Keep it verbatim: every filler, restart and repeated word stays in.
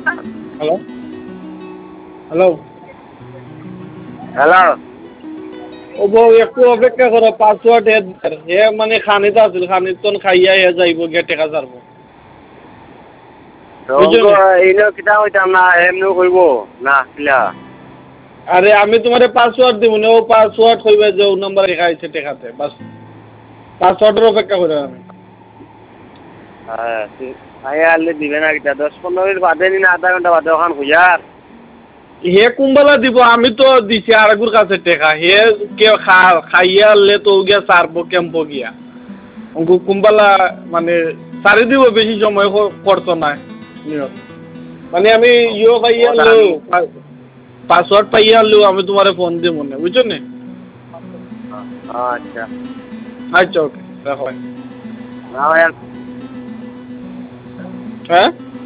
hello hello hello ও বউ একটু অপেক্ষা করো পাসওয়ার্ড হে মানে খানিত আছিল খানিত খাইয়া হে যাইব গিয়ে টেকা ছাড়বো বুঝছো এইনো কিতা কইতাম না এমনি কইব না কিলা আরে আমি তোমার পাসওয়ার্ড দিব না ও পাসওয়ার্ড কইবে যে ও নাম্বার লেখা আছে টেকাতে বাস পাসওয়ার্ডের অপেক্ষা করে আমি হ্যাঁ আয়া আলে দিবে না কিতা দশ পনেরো মিনিট বাদে নি না আধা ঘন্টা বাদে ওখান খুঁজার হে কুম্বালা দিব আমি তো দিছি আরেকগুর কাছে টেকা হে কে খাইয়া আনলে তো গিয়া সারবো ক্যাম্পো গিয়া অঙ্কু কুম্বালা মানে সারি দিব বেশি সময় করতো না মানে আমি ইয়ে পাইয়া আনলো পাসওয়ার্ড পাইয়া আনলো আমি তোমারে ফোন দিব মনে বুঝছো নি আচ্ছা আচ্ছা ওকে রাখো না হ্যাঁ